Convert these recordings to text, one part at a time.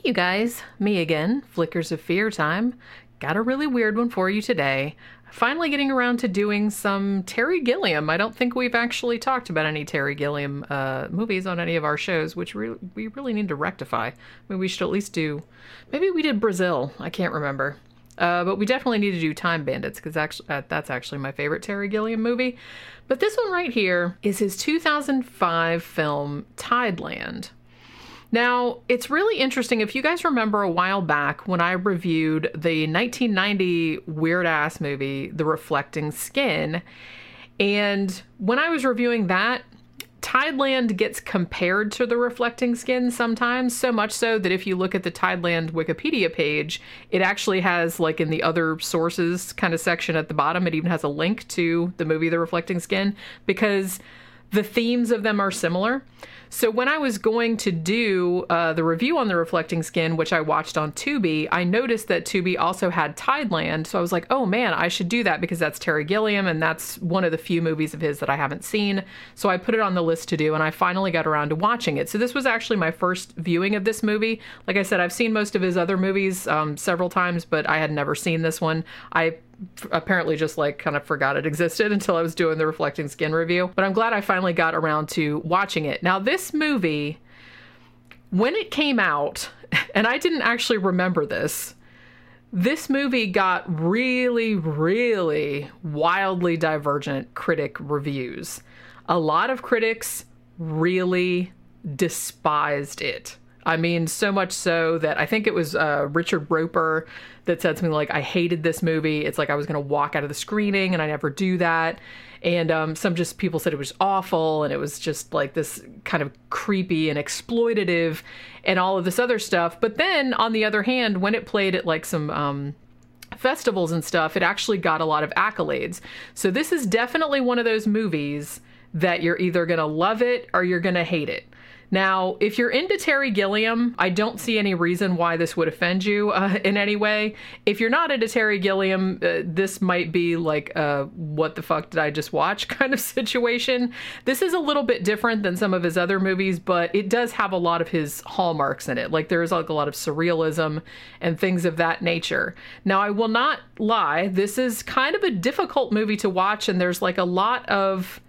you guys, me again, Flickers of Fear time. Got a really weird one for you today. Finally getting around to doing some Terry Gilliam. I don't think we've actually talked about any Terry Gilliam movies on any of our shows, which we really need to rectify. Maybe we should at least do... Maybe we did Brazil. I can't remember. But we definitely need to do Time Bandits, because that's actually my favorite Terry Gilliam movie. But this one right here is his 2005 film, Tideland. Now, it's really interesting. If you guys remember a while back when I reviewed the 1990 weird-ass movie, The Reflecting Skin, and when I was reviewing that, Tideland gets compared to The Reflecting Skin sometimes, so much so that if you look at the Tideland Wikipedia page, it actually has, like in the other sources kind of section at the bottom, it even has a link to the movie The Reflecting Skin, because the themes of them are similar. So when I was going to do the review on The Reflecting Skin, which I watched on Tubi, I noticed that Tubi also had Tideland. So I was like, oh man, I should do that because that's Terry Gilliam and that's one of the few movies of his that I haven't seen. So I put it on the list to do, and I finally got around to watching it. So this was actually my first viewing of this movie. Like I said, I've seen most of his other movies several times, but I had never seen this one. I apparently just like kind of forgot it existed until I was doing the Reflecting Skin review. But I'm glad I finally got around to watching it. Now, this movie, when it came out, and I didn't actually remember this movie got really, really wildly divergent critic reviews. A lot of critics really despised it. I mean, so much so that I think it was Richard Roper that said something like, I hated this movie. It's like I was going to walk out of the screening, and I never do that. And some just people said it was awful, and it was just like this kind of creepy and exploitative and all of this other stuff. But then, on the other hand, when it played at like some festivals and stuff, it actually got a lot of accolades. So this is definitely one of those movies that you're either going to love it or you're going to hate it. Now, if you're into Terry Gilliam, I don't see any reason why this would offend you in any way. If you're not into Terry Gilliam, this might be like what the fuck did I just watch kind of situation. This is a little bit different than some of his other movies, but it does have a lot of his hallmarks in it. Like there's like a lot of surrealism and things of that nature. Now, I will not lie, this is kind of a difficult movie to watch, and there's like a lot of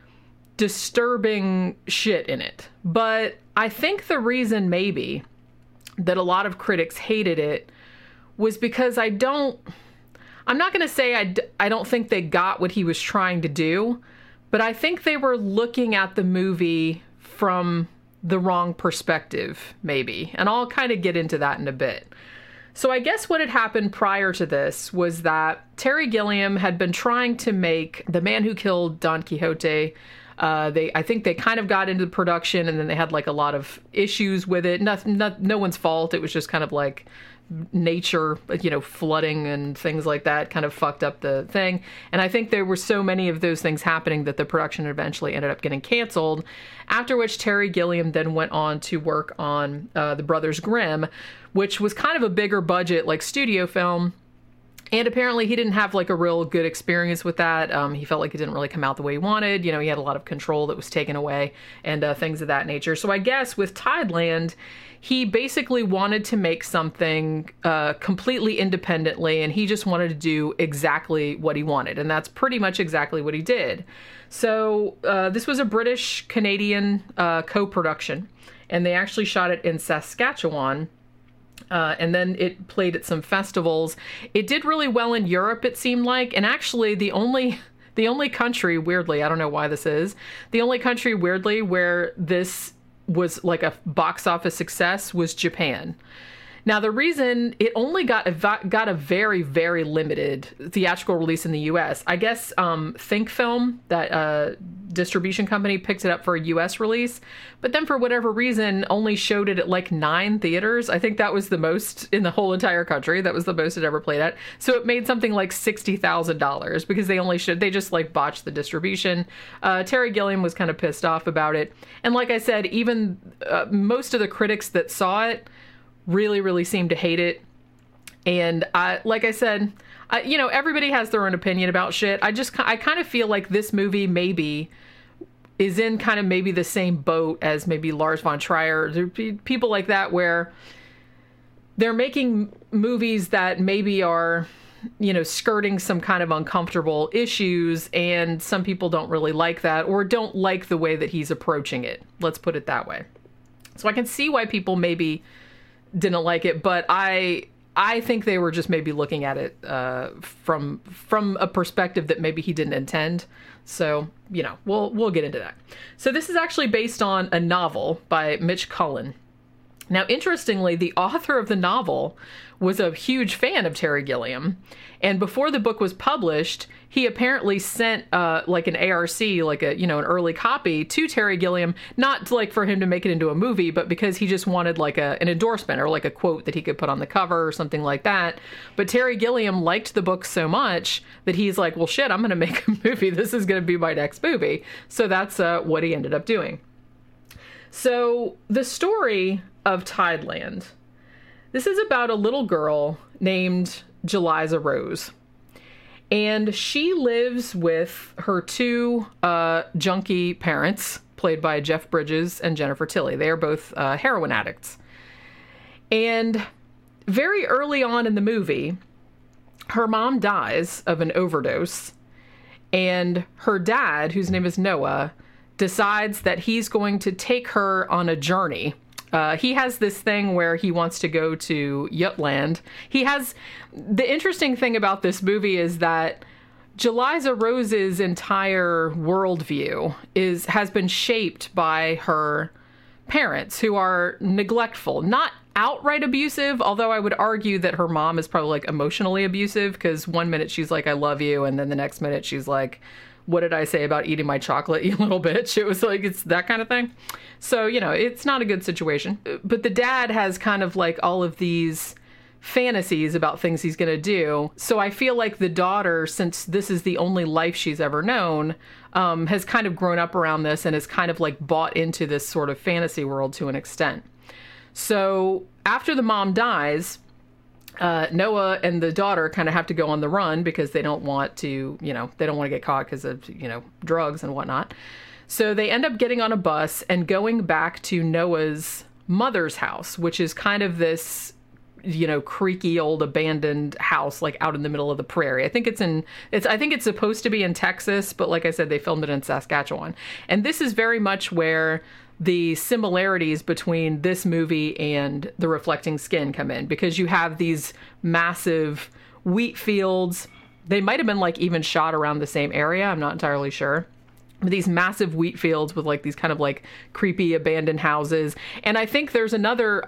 disturbing shit in it. But I think the reason maybe that a lot of critics hated it was because I'm not going to say I don't think they got what he was trying to do, but I think they were looking at the movie from the wrong perspective, maybe. And I'll kind of get into that in a bit. So I guess what had happened prior to this was that Terry Gilliam had been trying to make The Man Who Killed Don Quixote. I think they kind of got into the production, and then they had like a lot of issues with it. No one's fault. It was just kind of like nature, flooding and things like that kind of fucked up the thing. And I think there were so many of those things happening that the production eventually ended up getting canceled, after which Terry Gilliam then went on to work on The Brothers Grimm, which was kind of a bigger budget, like studio film. And apparently he didn't have like a real good experience with that. He felt like it didn't really come out the way he wanted. He had a lot of control that was taken away and things of that nature. So I guess with Tideland, he basically wanted to make something completely independently, and he just wanted to do exactly what he wanted. And that's pretty much exactly what he did. So this was a British-Canadian co-production, and they actually shot it in Saskatchewan. And then it played at some festivals. It did really well in Europe, it seemed like. And actually, the only country, weirdly, I don't know why this is, the only country, weirdly, where this was like a box office success was Japan. Now, the reason it only got a very, very limited theatrical release in the U.S., I guess Think Film, that distribution company, picked it up for a U.S. release, but then for whatever reason only showed it at like 9 theaters. I think that was the most in the whole entire country. That was the most it ever played at. So it made something like $60,000 because they just like botched the distribution. Terry Gilliam was kind of pissed off about it. And like I said, even most of the critics that saw it really, really seemed to hate it. And like I said, everybody has their own opinion about shit. I kind of feel like this movie maybe is in kind of maybe the same boat as maybe Lars von Trier. There are people like that where they're making movies that maybe are, skirting some kind of uncomfortable issues, and some people don't really like that or don't like the way that he's approaching it. Let's put it that way. So I can see why people maybe didn't like it, but I think they were just maybe looking at it from a perspective that maybe he didn't intend. So, we'll get into that. So this is actually based on a novel by Mitch Cullen. Now, interestingly, the author of the novel was a huge fan of Terry Gilliam. And before the book was published, he apparently sent like an ARC, like an early copy to Terry Gilliam, not like for him to make it into a movie, but because he just wanted like an endorsement or like a quote that he could put on the cover or something like that. But Terry Gilliam liked the book so much that he's like, well, shit, I'm going to make a movie. This is going to be my next movie. So that's what he ended up doing. So the story of Tideland. This is about a little girl named Jeliza Rose. And she lives with her two junkie parents, played by Jeff Bridges and Jennifer Tilly. They are both heroin addicts. And very early on in the movie, her mom dies of an overdose. And her dad, whose name is Noah, decides that he's going to take her on a journey. He has this thing where he wants to go to Jutland. The interesting thing about this movie is that Jeliza Rose's entire worldview has been shaped by her parents, who are neglectful, not outright abusive, although I would argue that her mom is probably like emotionally abusive, because one minute she's like, I love you, and then the next minute she's like, what did I say about eating my chocolate, you little bitch? It was like, it's that kind of thing. So, it's not a good situation. But the dad has kind of like all of these fantasies about things he's going to do. So I feel like the daughter, since this is the only life she's ever known, has kind of grown up around this and is kind of like bought into this sort of fantasy world to an extent. So after the mom dies, Noah and the daughter kind of have to go on the run because they don't want to, they don't want to get caught because of, drugs and whatnot. So they end up getting on a bus and going back to Noah's mother's house, which is kind of this, creaky old abandoned house, like out in the middle of the prairie. I think it's supposed to be in Texas, but like I said, they filmed it in Saskatchewan. And this is very much where the similarities between this movie and The Reflecting Skin come in, because you have these massive wheat fields. They might have been like even shot around the same area. I'm not entirely sure. These massive wheat fields with like these kind of like creepy abandoned houses. And I think there's another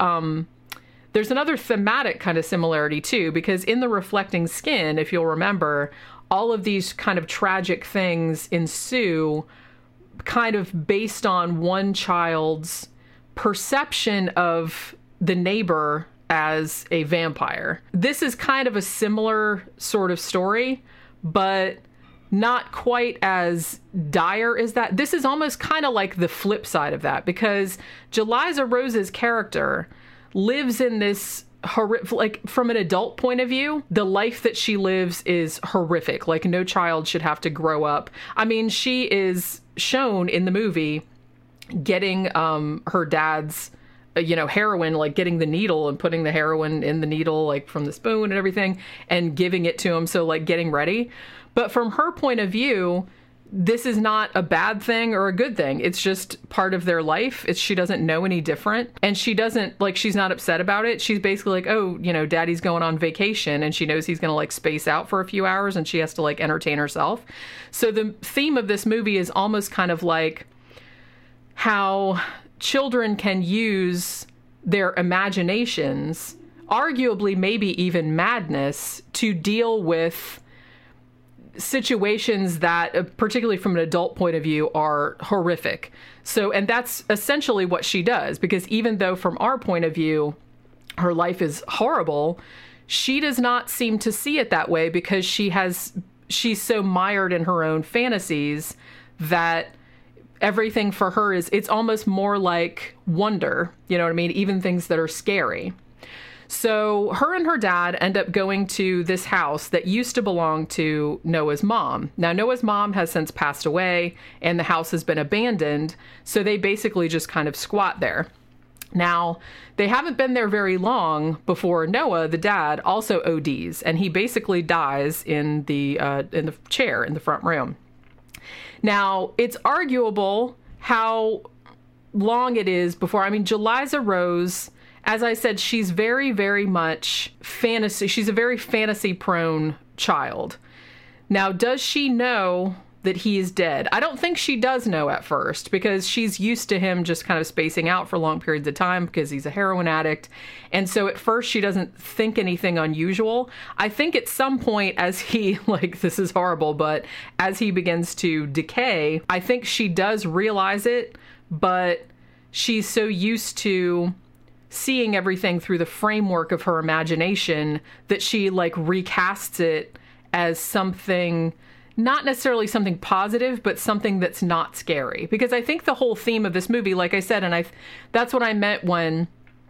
thematic kind of similarity too, because in The Reflecting Skin, if you'll remember, all of these kind of tragic things ensue kind of based on one child's perception of the neighbor as a vampire. This is kind of a similar sort of story, but not quite as dire as that. This is almost kind of like the flip side of that, because Jeliza Rose's character lives in this horrific, like from an adult point of view, the life that she lives is horrific. Like no child should have to grow up. I mean, she is shown in the movie getting her dad's heroin, like getting the needle and putting the heroin in the needle, like from the spoon and everything, and giving it to him. So like getting ready. But from her point of view, this is not a bad thing or a good thing. It's just part of their life. She doesn't know any different. And she's not upset about it. She's basically like, oh, daddy's going on vacation, and she knows he's going to like space out for a few hours and she has to like entertain herself. So the theme of this movie is almost kind of like how children can use their imaginations, arguably maybe even madness, to deal with situations that, particularly from an adult point of view, are horrific. So, and that's essentially what she does, because even though from our point of view, her life is horrible, she does not seem to see it that way, because she's so mired in her own fantasies that everything for her it's almost more like wonder, you know what I mean? Even things that are scary. So her and her dad end up going to this house that used to belong to Noah's mom. Now, Noah's mom has since passed away and the house has been abandoned. So they basically just kind of squat there. Now, they haven't been there very long before Noah, the dad, also ODs, and he basically dies in the chair in the front room. Now, it's arguable how long it is before. I mean, Jeliza Rose, as I said, she's very, very much fantasy. She's a very fantasy-prone child. Now, does she know that he is dead? I don't think she does know at first, because she's used to him just kind of spacing out for long periods of time because he's a heroin addict. And so at first she doesn't think anything unusual. I think at some point as he, like, this is horrible, but as he begins to decay, I think she does realize it, but she's so used to seeing everything through the framework of her imagination that she, like, recasts it as something, not necessarily something positive, but something that's not scary. Because I think the whole theme of this movie, like I said, and that's what I meant when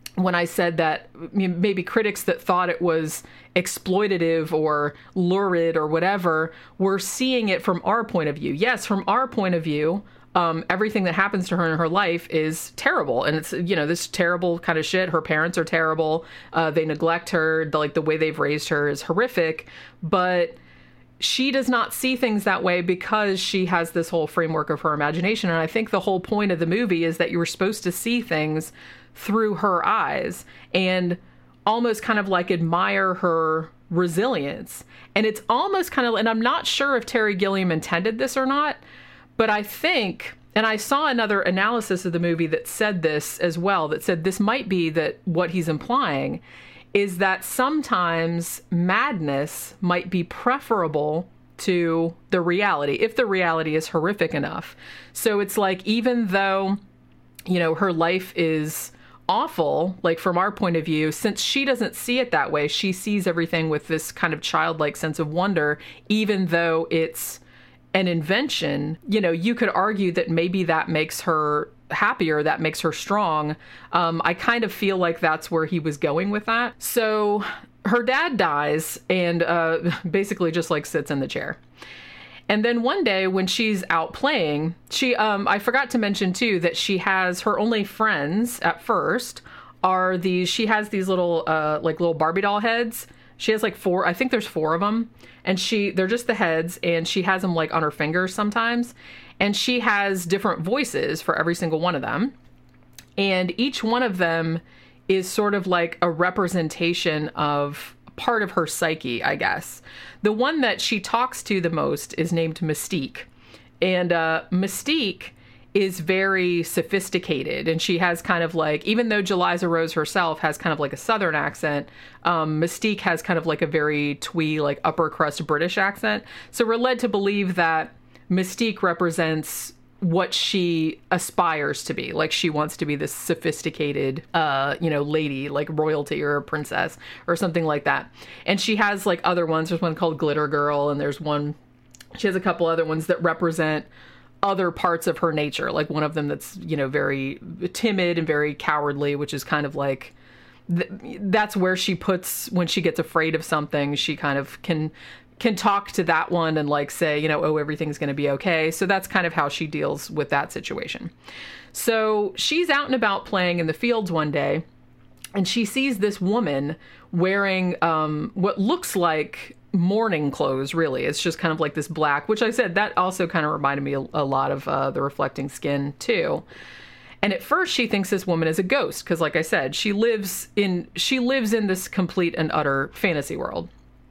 I said that maybe critics that thought it was exploitative or lurid or whatever were seeing it from our point of view. Yes, from our point of view, everything that happens to her in her life is terrible. And it's, you know, this terrible kind of shit. Her parents are terrible. They neglect her. The way they've raised her is horrific. But she does not see things that way because she has this whole framework of her imagination. And I think the whole point of the movie is that you were supposed to see things through her eyes and almost kind of like admire her resilience. And it's almost kind of, and I'm not sure if Terry Gilliam intended this or not, but I think, and I saw another analysis of the movie that said this as well, that said this might be that what he's implying is that sometimes madness might be preferable to the reality, if the reality is horrific enough. So it's like, even though, you know, her life is awful, like from our point of view, since she doesn't see it that way, she sees everything with this kind of childlike sense of wonder, even though it's an invention. You know, you could argue that maybe that makes her happier, that makes her strong. I kind of feel like that's where he was going with that. So her dad dies and basically just like sits in the chair. And then one day when she's out playing, I forgot to mention too that she has her only friends at first are she has these little like little Barbie doll heads. She has like 4, I think there's 4 of them, and they're just the heads, and she has them like on her fingers sometimes. And she has different voices for every single one of them. And each one of them is sort of like a representation of part of her psyche, I guess. The one that she talks to the most is named Mystique. And Mystique is very sophisticated. And she has kind of like, even though Jeliza Rose herself has kind of like a Southern accent, Mystique has kind of like a very twee, like upper crust British accent. So we're led to believe that Mystique represents what she aspires to be. Like she wants to be this sophisticated, lady, like royalty or a princess or something like that. And she has like other ones. There's one called Glitter Girl, and she has a couple other ones that represent other parts of her nature. Like one of them that's, very timid and very cowardly, which is kind of like, that's where she puts, when she gets afraid of something, she kind of can talk to that one and like say, everything's going to be okay. So that's kind of how she deals with that situation. So she's out and about playing in the fields one day, and she sees this woman wearing what looks like mourning clothes, really. It's just kind of like this black, which I said, that also kind of reminded me a lot of the reflecting skin too. And at first she thinks this woman is a ghost, because like I said, she lives in this complete and utter fantasy world.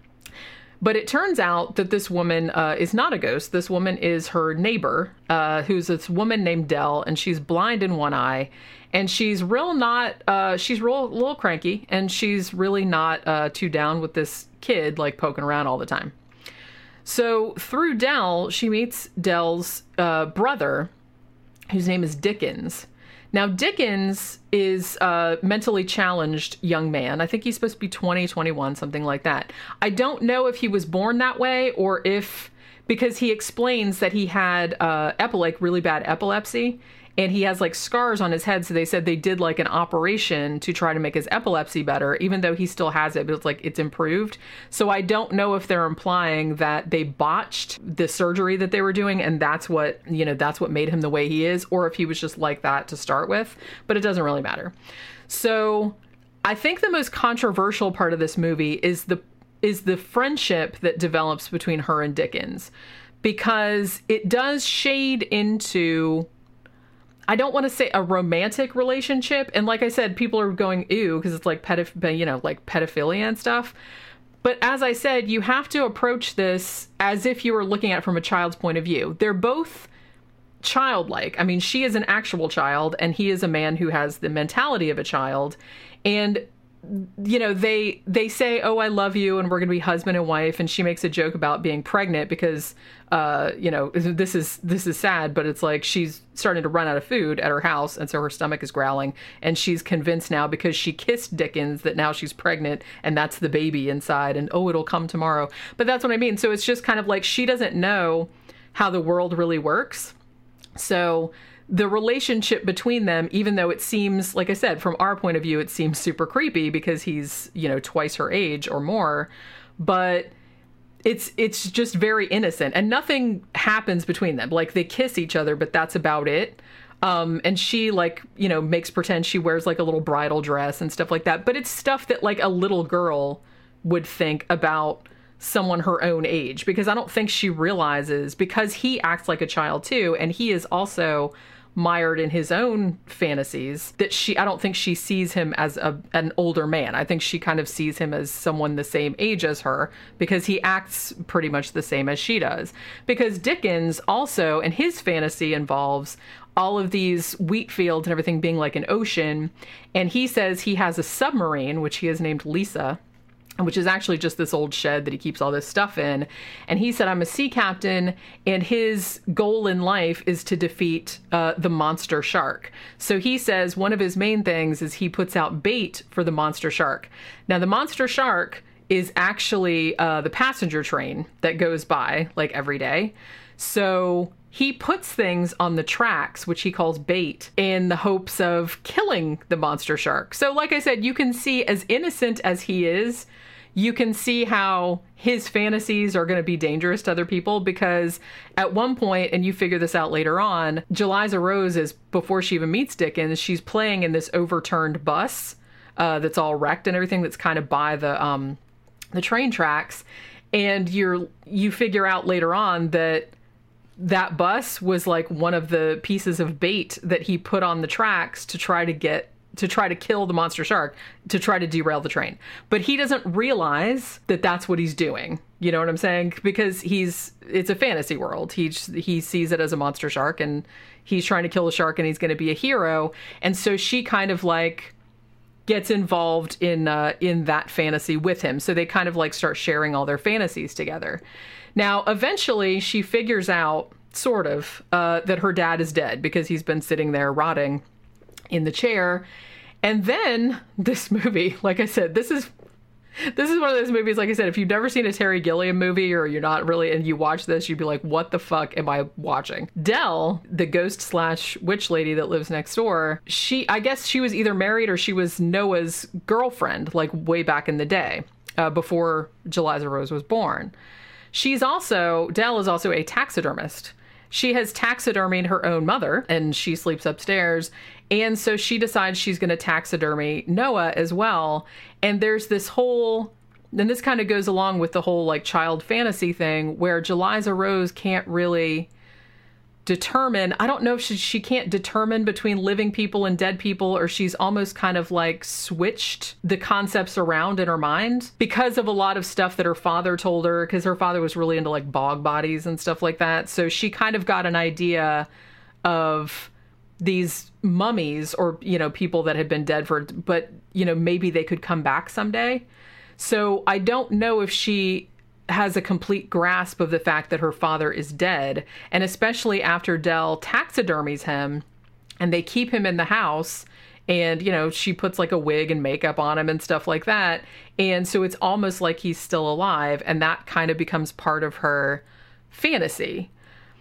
But it turns out that this woman is not a ghost. This woman is her neighbor, who's this woman named Dell, and she's blind in one eye. And she's a little cranky, and she's really not too down with this kid, like poking around all the time. So through Dell, she meets Dell's brother, whose name is Dickens. Now, Dickens is a mentally challenged young man. I think he's supposed to be 20, 21, something like that. I don't know if he was born that way or if because he explains that he had like really bad epilepsy, and he has like scars on his head. So they said they did like an operation to try to make his epilepsy better, even though he still has it, but it's like it's improved. So I don't know if they're implying that they botched the surgery that they were doing, and that's what, you know, that's what made him the way he is, or if he was just like that to start with, but it doesn't really matter. So I think the most controversial part of this movie is the friendship that develops between her and Dickens, because it does shade into, I don't want to say a romantic relationship. And like I said, people are going, ew, because it's like like pedophilia and stuff. But as I said, you have to approach this as if you were looking at it from a child's point of view. They're both childlike. I mean, she is an actual child and he is a man who has the mentality of a child. And you know, they say, oh, I love you, and we're going to be husband and wife. And she makes a joke about being pregnant because, you know, this is sad, but it's like she's starting to run out of food at her house. And so her stomach is growling, and she's convinced now because she kissed Dickens that now she's pregnant and that's the baby inside, and oh, it'll come tomorrow. But that's what I mean. So it's just kind of like she doesn't know how the world really works. So the relationship between them, even though it seems, like I said, from our point of view, it seems super creepy because he's, you know, twice her age or more, but it's just very innocent and nothing happens between them. Like they kiss each other, but that's about it. And she like, you know, makes pretend she wears like a little bridal dress and stuff like that. But it's stuff that like a little girl would think about someone her own age, because I don't think she realizes, because he acts like a child too, and he is also mired in his own fantasies, that I don't think she sees him as an older man. I think she kind of sees him as someone the same age as her, because he acts pretty much the same as she does. Because Dickens also, and his fantasy involves all of these wheat fields and everything being like an ocean, and he says he has a submarine, which he has named Lisa, which is actually just this old shed that he keeps all this stuff in. And he said, I'm a sea captain, and his goal in life is to defeat the monster shark. So he says one of his main things is he puts out bait for the monster shark. Now, the monster shark is actually the passenger train that goes by like every day. So he puts things on the tracks, which he calls bait, in the hopes of killing the monster shark. So like I said, you can see, as innocent as he is, you can see how his fantasies are going to be dangerous to other people, because at one point, and you figure this out later on, Jeliza Rose is, before she even meets Dickens, she's playing in this overturned bus that's all wrecked and everything, that's kind of by the train tracks. And you figure out later on that bus was like one of the pieces of bait that he put on the tracks to try to kill the monster shark, to try to derail the train. But he doesn't realize that that's what he's doing. You know what I'm saying? Because it's a fantasy world. He sees it as a monster shark, and he's trying to kill the shark, and he's going to be a hero. And so she kind of like gets involved in that fantasy with him. So they kind of like start sharing all their fantasies together. Now, eventually she figures out sort of that her dad is dead, because he's been sitting there rotting in the chair. And then this movie, like I said, this is one of those movies, like I said, if you've never seen a Terry Gilliam movie, or you're not really, and you watch this, you'd be like, what the fuck am I watching? Dell, the ghost / witch lady that lives next door, I guess she was either married or she was Noah's girlfriend, like way back in the day, before Jeliza Rose was born. Dell is also a taxidermist. She has taxidermied her own mother, and she sleeps upstairs. And so she decides she's going to taxidermy Noah as well. And there's this whole, and this kind of goes along with the whole like child fantasy thing, where Jeliza Rose can't really determine, I don't know if she can't determine between living people and dead people, or she's almost kind of like switched the concepts around in her mind because of a lot of stuff that her father told her, because her father was really into like bog bodies and stuff like that. So she kind of got an idea of these mummies, or, you know, people that had been dead but, you know, maybe they could come back someday. So I don't know if she has a complete grasp of the fact that her father is dead. And especially after Dell taxidermies him and they keep him in the house, and, you know, she puts like a wig and makeup on him and stuff like that. And so it's almost like he's still alive. And that kind of becomes part of her fantasy.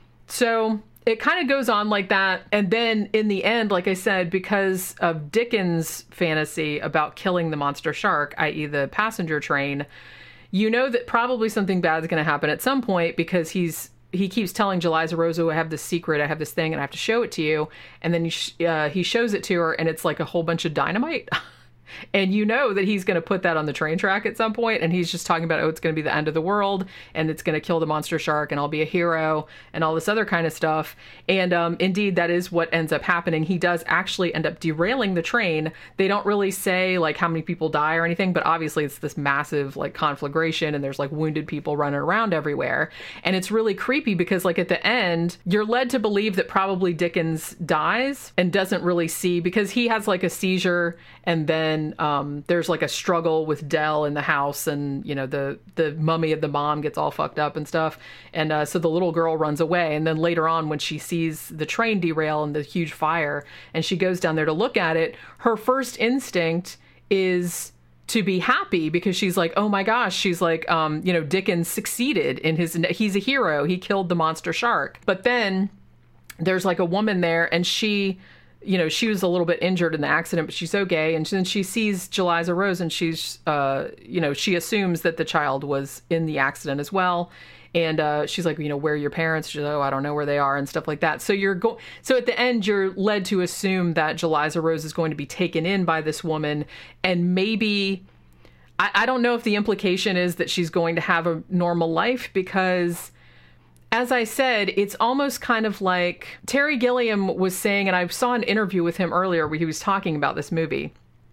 So it kind of goes on like that. And then in the end, like I said, because of Dickens' fantasy about killing the monster shark, i.e. the passenger train, you know that probably something bad is going to happen at some point, because he keeps telling Jeliza Rose, oh, I have this secret, I have this thing, and I have to show it to you. And then he shows it to her, and it's like a whole bunch of dynamite. And you know that he's going to put that on the train track at some point, and he's just talking about, oh, it's going to be the end of the world, and it's going to kill the monster shark, and I'll be a hero, and all this other kind of stuff. And indeed, that is what ends up happening. He does actually end up derailing the train. They don't really say, like, how many people die or anything, but obviously it's this massive, like, conflagration, and there's, like, wounded people running around everywhere. And it's really creepy because, like, at the end, you're led to believe that probably Dickens dies and doesn't really see, because he has, like, a seizure, and then there's like a struggle with Dell in the house, and you know the mummy of the mom gets all fucked up and stuff, and so the little girl runs away. And then later on, when she sees the train derail and the huge fire, and she goes down there to look at it, her first instinct is to be happy, because she's like, oh my gosh, she's like, you know, Dickens succeeded in he's a hero, he killed the monster shark. But then there's like a woman there, and she, you know, she was a little bit injured in the accident, but she's okay. And then she sees Jeliza Rose, and she's, you know, she assumes that the child was in the accident as well. And she's like, you know, where are your parents? She's like, oh, I don't know where they are, and stuff like that. So so at the end, you're led to assume that Jeliza Rose is going to be taken in by this woman, and maybe, I don't know if the implication is that she's going to have a normal life, because, as I said, it's almost kind of like Terry Gilliam was saying, and I saw an interview with him earlier where he was talking about this movie.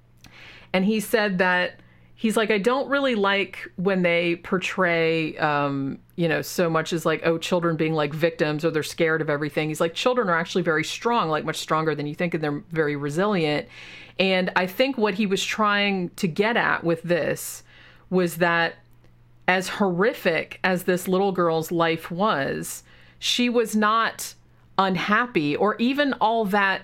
And he said that he's like, I don't really like when they portray, you know, so much as like, oh, children being like victims, or they're scared of everything. He's like, children are actually very strong, like much stronger than you think, and they're very resilient. And I think what he was trying to get at with this was that, as horrific as this little girl's life was, she was not unhappy or even all that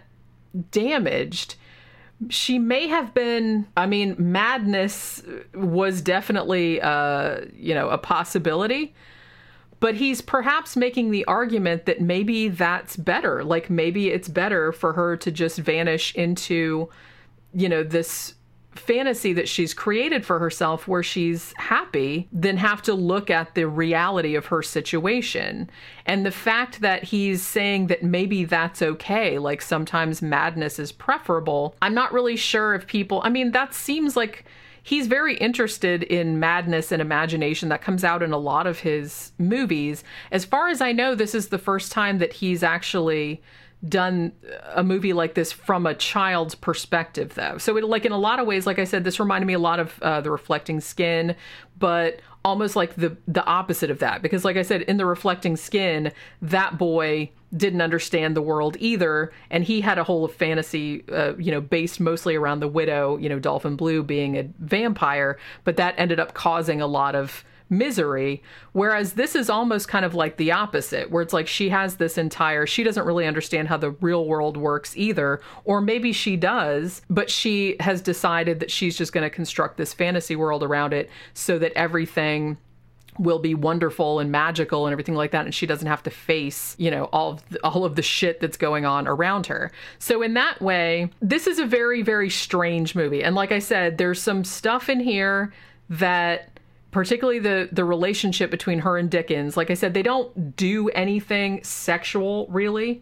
damaged. She may have been, I mean, madness was definitely, you know, a possibility, but he's perhaps making the argument that maybe that's better. Like, maybe it's better for her to just vanish into, you know, this fantasy that she's created for herself where she's happy, than have to look at the reality of her situation. And the fact that he's saying that maybe that's okay, like sometimes madness is preferable, I'm not really sure if people, I mean, that seems like he's very interested in madness and imagination. That comes out in a lot of his movies. As far as I know, this is the first time that he's actually done a movie like this from a child's perspective, though. So it, like, in a lot of ways, like I said, this reminded me a lot of The Reflecting Skin, but almost like the opposite of that. Because like I said, in The Reflecting Skin, that boy didn't understand the world either, and he had a whole fantasy, you know, based mostly around the widow, you know, Dolphin Blue being a vampire, but that ended up causing a lot of misery. Whereas this is almost kind of like the opposite, where it's like she has this entire, she doesn't really understand how the real world works either, or maybe she does, but she has decided that she's just going to construct this fantasy world around it so that everything will be wonderful and magical and everything like that, and she doesn't have to face, you know, all of the shit that's going on around her. So in that way, this is a very, very strange movie. And like I said, there's some stuff in here that, particularly the relationship between her and Dickens, like I said, they don't do anything sexual really,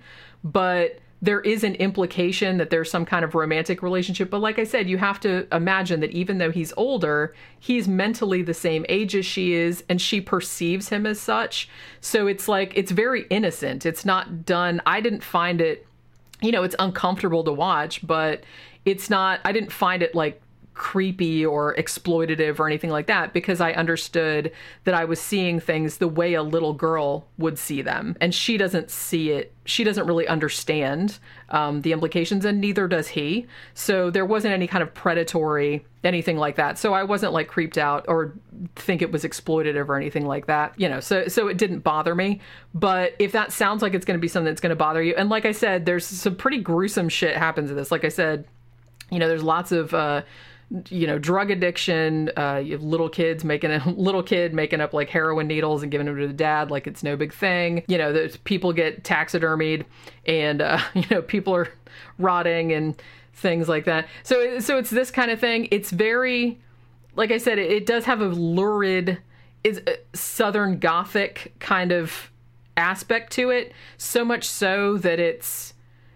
but there is an implication that there's some kind of romantic relationship. But like I said, you have to imagine that even though he's older, he's mentally the same age as she is, and she perceives him as such. So it's like, it's very innocent. It's not done. I didn't find it, you know, it's uncomfortable to watch, but it's not, I didn't find it like creepy or exploitative or anything like that, because I understood that I was seeing things the way a little girl would see them, and she doesn't see it. She doesn't really understand the implications, and neither does he. So there wasn't any kind of predatory anything like that. So I wasn't like creeped out or think it was exploitative or anything like that, you know, so it didn't bother me. But if that sounds like it's going to be something that's going to bother you, and like I said, there's some pretty gruesome shit happens in this. Like I said, you know, there's lots of drug addiction, you have little kid making up like heroin needles and giving them to the dad like it's no big thing. People get taxidermied, and people are rotting and things like that. So it's this kind of thing. It's very, like I said, it does have a lurid, is Southern Gothic kind of aspect to it. So much so that it's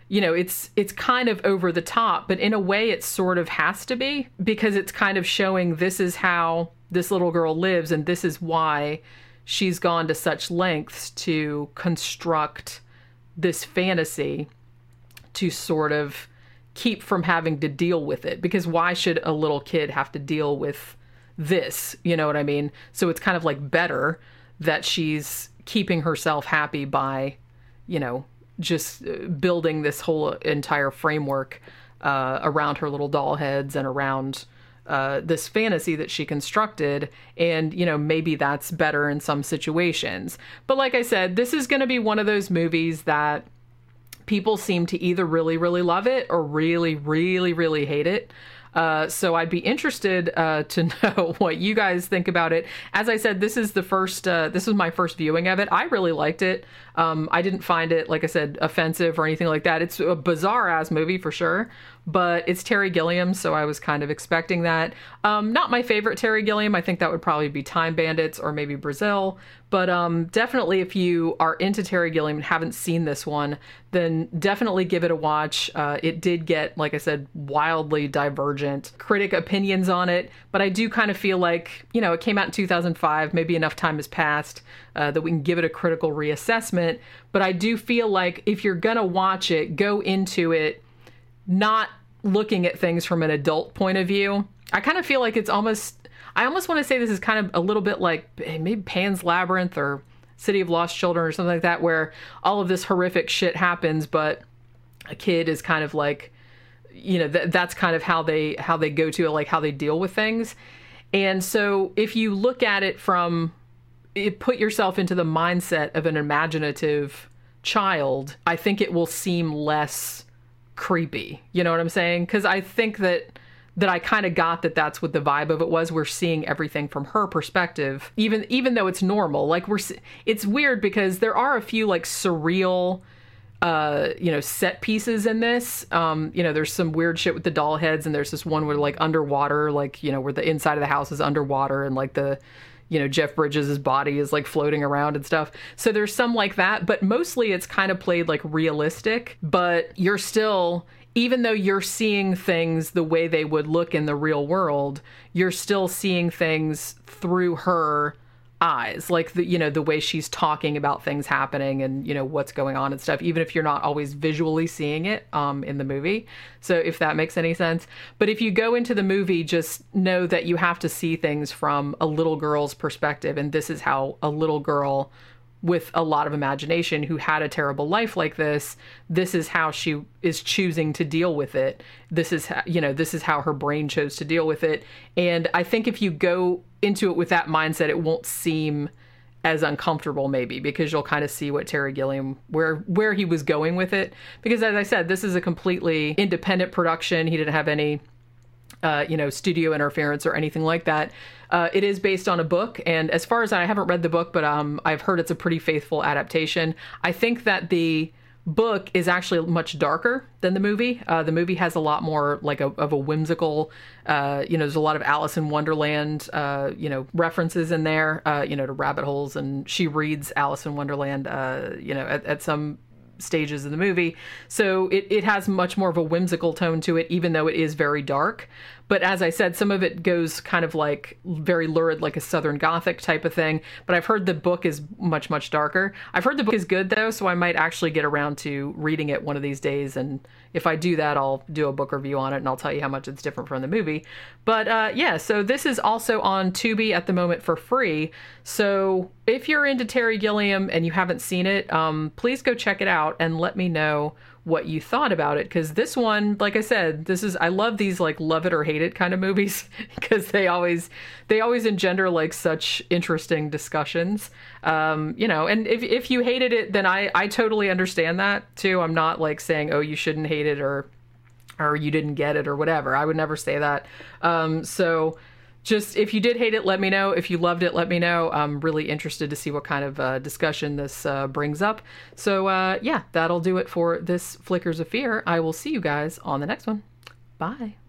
kind of over the top, but in a way it sort of has to be, because it's kind of showing this is how this little girl lives, and this is why she's gone to such lengths to construct this fantasy to sort of keep from having to deal with it. Because why should a little kid have to deal with this? You know what I mean? So it's kind of like better that she's keeping herself happy by, just building this whole entire framework around her little doll heads and around this fantasy that she constructed. And, maybe that's better in some situations. But like I said, this is going to be one of those movies that people seem to either really, really love it or really, really, really hate it. So I'd be interested to know what you guys think about it. As I said, this is my first viewing of it. I really liked it. I didn't find it, like I said, offensive or anything like that. It's a bizarre ass movie for sure, but it's Terry Gilliam, so I was kind of expecting that. Not my favorite Terry Gilliam. I think that would probably be Time Bandits or maybe Brazil. But definitely, if you are into Terry Gilliam and haven't seen this one, then definitely give it a watch. It did get, like I said, wildly divergent critic opinions on it. But I do kind of feel like, it came out in 2005. Maybe enough time has passed that we can give it a critical reassessment. But I do feel like if you're going to watch it, go into it not looking at things from an adult point of view. I kind of feel like I almost want to say this is kind of a little bit like maybe Pan's Labyrinth or City of Lost Children or something like that, where all of this horrific shit happens, but a kid is kind of like, that's kind of how they go to it, like how they deal with things. And so if you look at it put yourself into the mindset of an imaginative child, I think it will seem less creepy. You know what I'm saying? Because I think that I kind of got that that's what the vibe of it was. We're seeing everything from her perspective, even though it's normal. Like it's weird because there are a few like surreal, set pieces in this. There's some weird shit with the doll heads, and there's this one where like underwater, like, where the inside of the house is underwater and like the, Jeff Bridges' body is like floating around and stuff. So there's some like that, but mostly it's kind of played like realistic, but you're still, even though you're seeing things the way they would look in the real world, you're still seeing things through her eyes, like the way she's talking about things happening and what's going on and stuff, even if you're not always visually seeing it in the movie. So if that makes any sense. But if you go into the movie, just know that you have to see things from a little girl's perspective, and this is how a little girl with a lot of imagination who had a terrible life like this is how she is choosing to deal with it. This is how her brain chose to deal with it. And I think if you go into it with that mindset, it won't seem as uncomfortable maybe, because you'll kind of see what Terry Gilliam, where he was going with it. Because as I said, this is a completely independent production. He didn't have any studio interference or anything like that. It is based on a book, and as far as I haven't read the book, but I've heard it's a pretty faithful adaptation. I think that the book is actually much darker than the movie. The movie has a lot more like of a whimsical, there's a lot of Alice in Wonderland, references in there, to rabbit holes, and she reads Alice in Wonderland, at some stages in the movie. So it has much more of a whimsical tone to it, even though it is very dark. But as I said, some of it goes kind of like very lurid, like a Southern Gothic type of thing. But I've heard the book is much, much darker. I've heard the book is good, though, so I might actually get around to reading it one of these days. And if I do that, I'll do a book review on it, and I'll tell you how much it's different from the movie. But so this is also on Tubi at the moment for free. So if you're into Terry Gilliam and you haven't seen it, please go check it out and let me know what you thought about it, because this one, like I said, I love these like love it or hate it kind of movies, because they always engender like such interesting discussions. And if you hated it, then I totally understand that too. I'm not like saying, oh, you shouldn't hate it or or you didn't get it or whatever. I would never say that. So just if you did hate it, let me know. If you loved it, let me know. I'm really interested to see what kind of discussion this brings up. So yeah, that'll do it for this Flickers of Fear. I will see you guys on the next one. Bye.